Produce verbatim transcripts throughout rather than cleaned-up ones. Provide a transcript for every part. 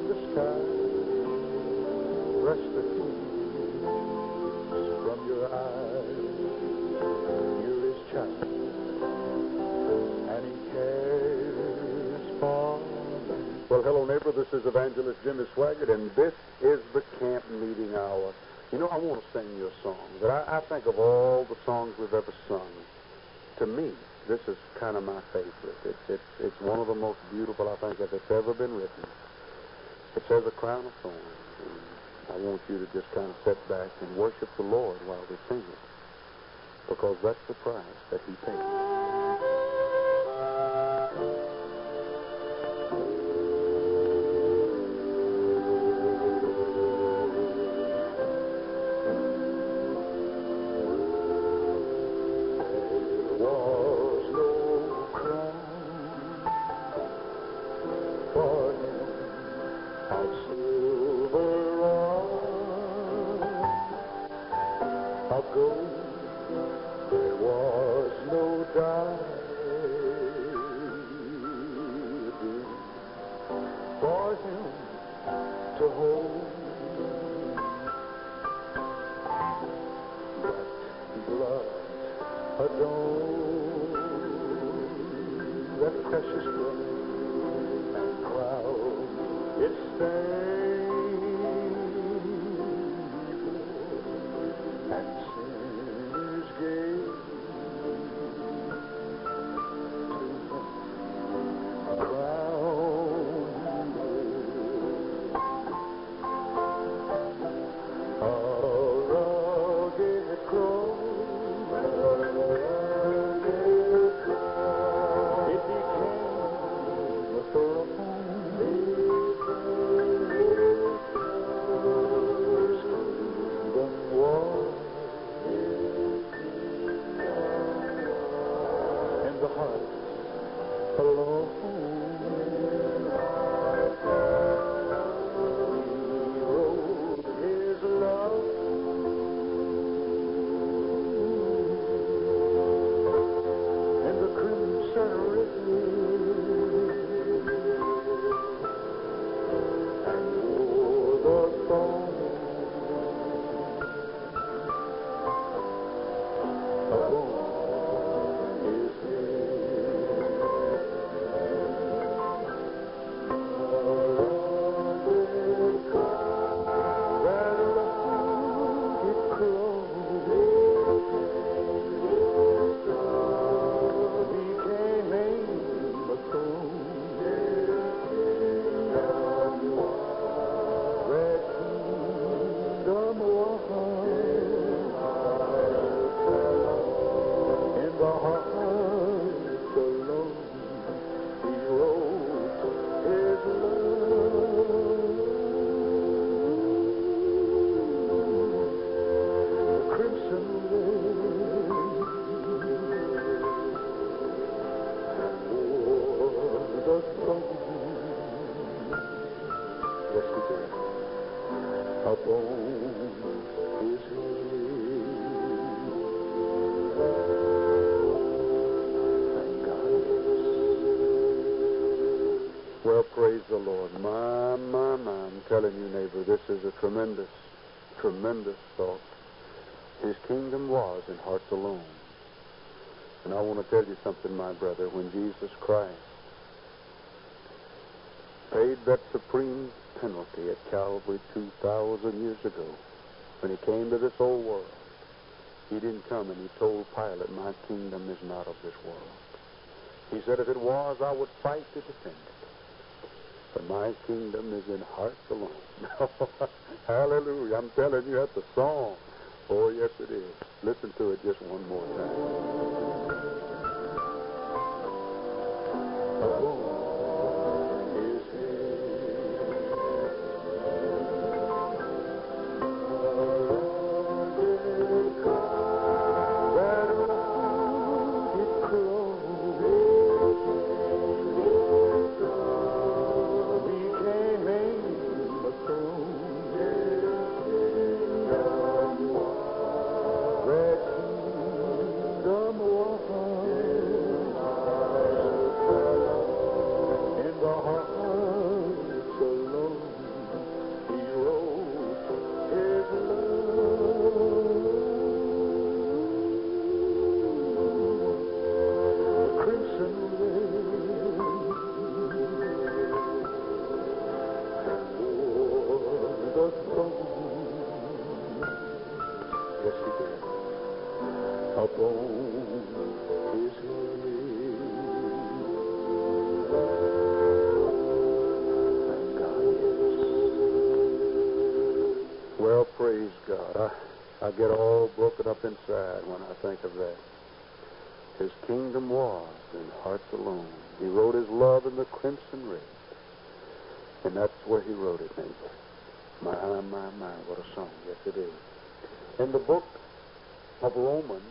from the sky. Rest the tears from your eyes. You're his child, and he cares for me. Well, hello, neighbor. This is Evangelist Jimmy Swaggart, and this is the camp meeting hour. You know, I want to sing you a song that I, I think of all the songs we've ever sung. To me, this is kind of my favorite. It's, it's, it's one of the most beautiful, I think, that's ever been written. It says, "A crown of thorns." And I want you to just kind of sit back and worship the Lord while we sing it, because that's the price that he paid. Well, praise the Lord. My, my, my, I'm telling you, neighbor, this is a tremendous, tremendous thought. His kingdom was in hearts alone. And I want to tell you something, my brother. When Jesus Christ paid that supreme penalty at Calvary two thousand years ago, when he came to this old world, he didn't come and he told Pilate, "My kingdom is not of this world." He said, "If it was, I would fight to defend it. But my kingdom is in hearts alone." Hallelujah. I'm telling you, that's a song. Oh, yes, it is. Listen to it just one more time. Alone is is His. Thank God, yes. Well, praise God. I, I get all broken up inside when I think of that. His kingdom was in hearts alone. He wrote His love in the crimson red. And that's where He wrote it, neighbor. My, my, my, what a song. Yes, it is. In the book of Romans,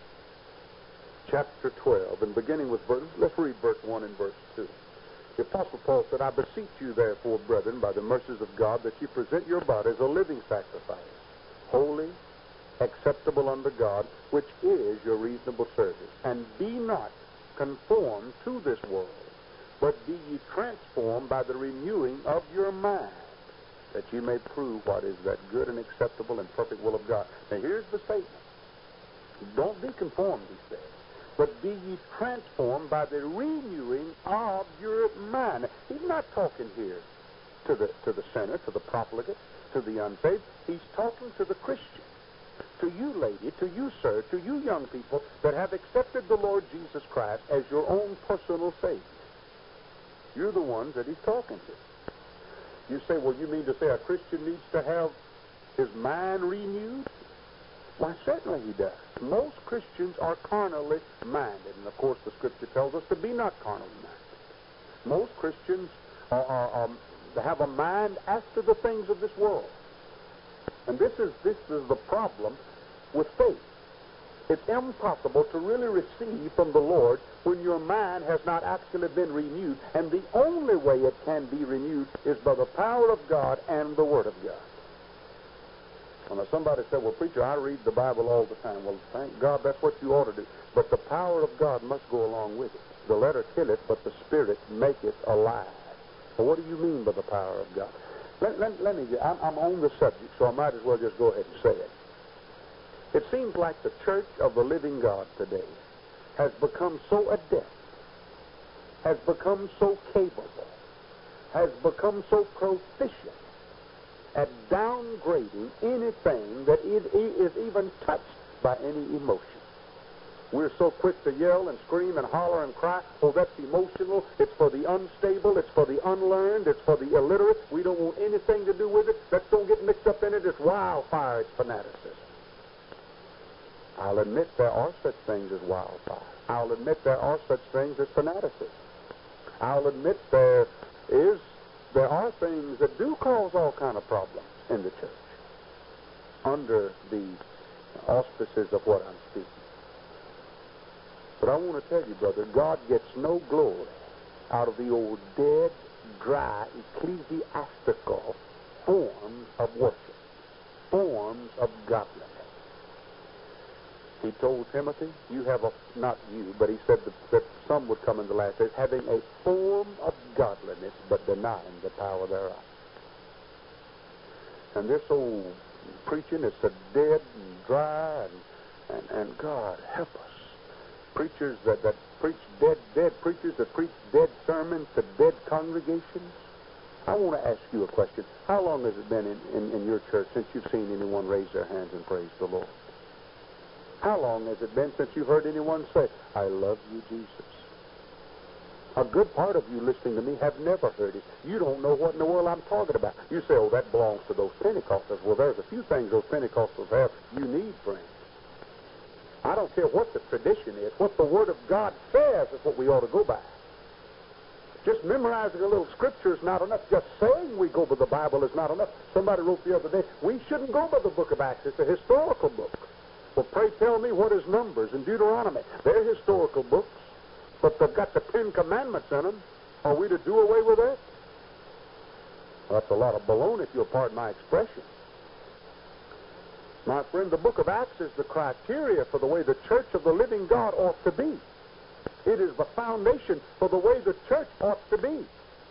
chapter twelve, and beginning with verse, let's read verse one and verse two. The Apostle Paul said, I beseech you, therefore, brethren, by the mercies of God, that you present your bodies a living sacrifice, holy, acceptable unto God, which is your reasonable service. And be not conformed to this world, but be ye transformed by the renewing of your mind, that you may prove what is that good and acceptable and perfect will of God. Now here's the statement. Don't be conformed, he says, but be ye transformed by the renewing of your mind. He's not talking here to the to the sinner, to the profligate, to the unfaithful. He's talking to the Christian, to you, lady, to you, sir, to you young people that have accepted the Lord Jesus Christ as your own personal Savior. You're the ones that He's talking to. You say, well, you mean to say a Christian needs to have his mind renewed? Why, certainly he does. Most Christians are carnally minded, and of course the Scripture tells us to be not carnally minded. Most Christians are, are, are, have a mind after the things of this world. And this is, this is the problem with faith. It's impossible to really receive from the Lord when your mind has not actually been renewed. And the only way it can be renewed is by the power of God and the Word of God. Now, somebody said, well, preacher, I read the Bible all the time. Well, thank God, that's what you ought to do. But the power of God must go along with it. The letter killeth, but the Spirit maketh alive. Well, what do you mean by the power of God? Let, let, let me, I'm, I'm on the subject, so I might as well just go ahead and say it. It seems like the church of the living God today has become so adept, has become so capable, has become so proficient at downgrading anything that it is even touched by any emotion. We're so quick to yell and scream and holler and cry, oh, that's emotional, it's for the unstable, it's for the unlearned, it's for the illiterate, we don't want anything to do with it, let's don't get mixed up in it, it's wildfire, it's fanaticism. I'll admit there are such things as wildfire. I'll admit there are such things as fanaticism. I'll admit there is, there are things that do cause all kind of problems in the church under the auspices of what I'm speaking. But I want to tell you, brother, God gets no glory out of the old dead, dry, ecclesiastical forms of worship, forms of godliness. He told Timothy, you have a, not you, but he said that, that some would come in the last days, having a form of godliness, but denying the power thereof. And this old preaching is so dead and dry, and, and, and God help us. Preachers that, that preach dead, dead preachers that preach dead sermons to dead congregations. I want to ask you a question. How long has it been in, in, in your church since you've seen anyone raise their hands and praise the Lord? How long has it been since you've heard anyone say, I love you, Jesus? A good part of you listening to me have never heard it. You don't know what in the world I'm talking about. You say, oh, that belongs to those Pentecostals. Well, there's a few things those Pentecostals have you need, friends. I don't care what the tradition is. What the Word of God says is what we ought to go by. Just memorizing a little scripture is not enough. Just saying we go by the Bible is not enough. Somebody wrote the other day, we shouldn't go by the book of Acts. It's a historical book. Well, pray tell me, what is Numbers and Deuteronomy? They're historical books, but they've got the Ten Commandments in them. Are we to do away with that? Well, that's a lot of baloney, if you'll pardon my expression. My friend, the book of Acts is the criteria for the way the church of the living God ought to be. It is the foundation for the way the church ought to be.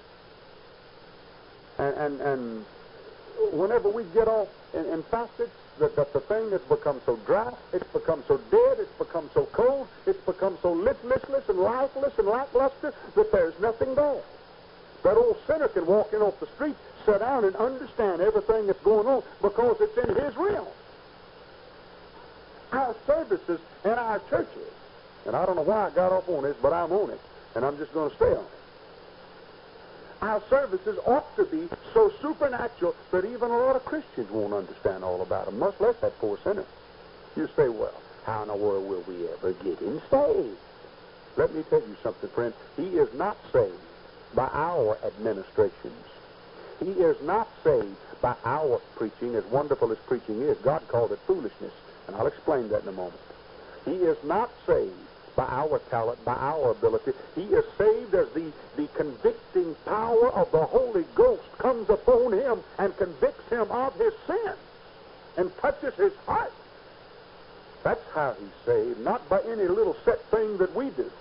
And and, and whenever we get off in, in facets, that, that the thing has become so dry, it's become so dead, it's become so cold, it's become so listless and lifeless and lackluster that there's nothing there. That old sinner can walk in off the street, sit down, and understand everything that's going on because it's in his realm. Our services in our churches, and I don't know why I got off on this, but I'm on it, and I'm just going to stay on it. Our services ought to be so supernatural that even a lot of Christians won't understand all about them, much less that poor sinner. You say, well, how in the world will we ever get him saved? Let me tell you something, friend. He is not saved by our administrations. He is not saved by our preaching, as wonderful as preaching is. God called it foolishness, and I'll explain that in a moment. He is not saved by our talent, by our ability. He is saved as the, the convicting power of the Holy Ghost comes upon him and convicts him of his sin and touches his heart. That's how he's saved, not by any little set thing that we do.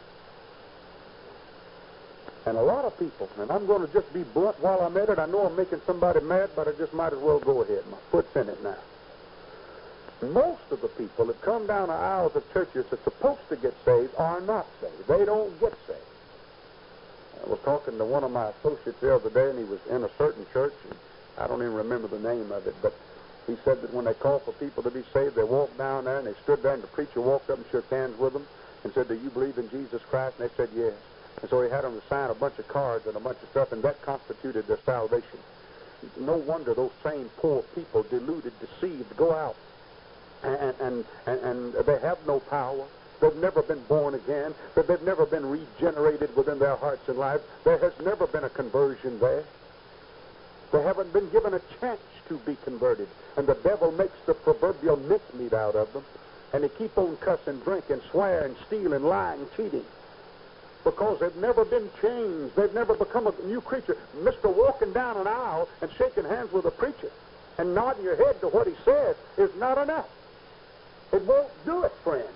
And a lot of people, and I'm going to just be blunt while I'm at it. I know I'm making somebody mad, but I just might as well go ahead. My foot's in it now. Most of the people that come down the aisles of churches that's supposed to get saved are not saved. They don't get saved. I was talking to one of my associates the other day, and he was in a certain church, and I don't even remember the name of it, but he said that when they called for people to be saved, they walked down there, and they stood there, and the preacher walked up and shook hands with them and said, do you believe in Jesus Christ? And they said, yes. And so he had them to sign a bunch of cards and a bunch of stuff, and that constituted their salvation. No wonder those same poor people, deluded, deceived, go out, and, and, and, and they have no power. They've never been born again. That they've never been regenerated within their hearts and lives. There has never been a conversion there. They haven't been given a chance to be converted. And the devil makes the proverbial mincemeat out of them. And they keep on cussing, drinking, swearing, stealing, lying, cheating. Because they've never been changed. They've never become a new creature. Mister walking down an aisle and shaking hands with a preacher and nodding your head to what he says is not enough. It won't do it, friend.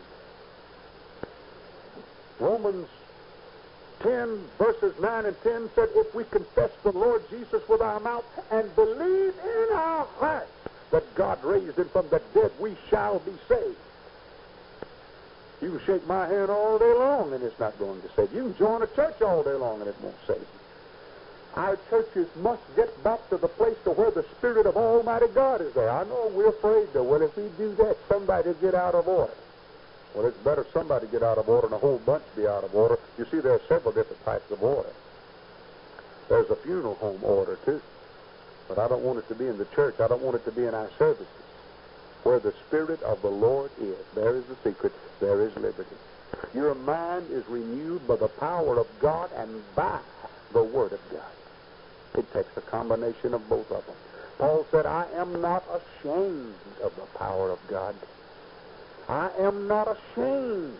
Romans ten, verses nine and ten said, if we confess the Lord Jesus with our mouth and believe in our heart that God raised him from the dead, we shall be saved. You can shake my hand all day long and it's not going to save you. You can join a church all day long and it won't save you. Our churches must get back to the place to where the Spirit of Almighty God is there. I know we're afraid though. Well, if we do that, somebody will get out of order. Well, it's better somebody get out of order than a whole bunch be out of order. You see, there are several different types of order. There's a funeral home order, too. But I don't want it to be in the church. I don't want it to be in our services. Where the Spirit of the Lord is, there is the secret, there is liberty. Your mind is renewed by the power of God and by the Word of God. It takes a combination of both of them. Paul said, I am not ashamed of the power of God. I am not ashamed.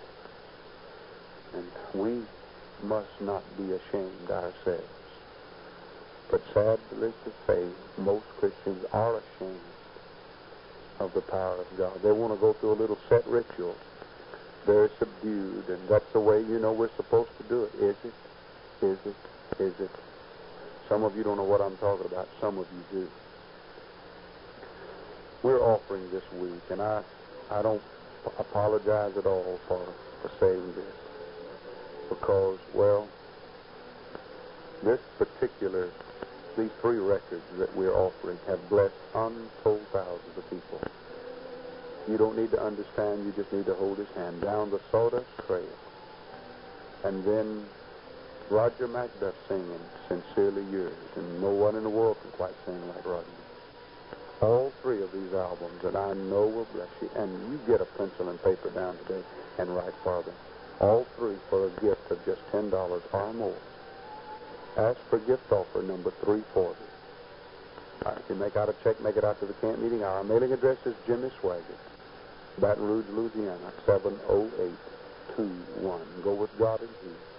And we must not be ashamed ourselves. But sadly to say, most Christians are ashamed of the power of God. They want to go through a little set ritual. They're subdued, and that's the way, you know, we're supposed to do it. Is it? Is it? Is it? Some of you don't know what I'm talking about. Some of you do. We're offering this week, and I, I don't apologize at all for, for saying this. Because, well, this particular, these three records that we're offering have blessed untold thousands of people. You don't need to understand, you just need to hold his hand down the sawdust trail. And then Roger McDuff singing Sincerely Yours, and no one in the world can quite sing like Roger. All three of these albums that I know will bless you, and you get a pencil and paper down today and write for them. All three for a gift of just ten dollars or more. Ask for gift offer number three forty. All right, if you make out a check, make it out to the camp meeting. Our mailing address is Jimmy Swaggart, Baton Rouge, Louisiana, seven oh eight two one. Go with God in peace.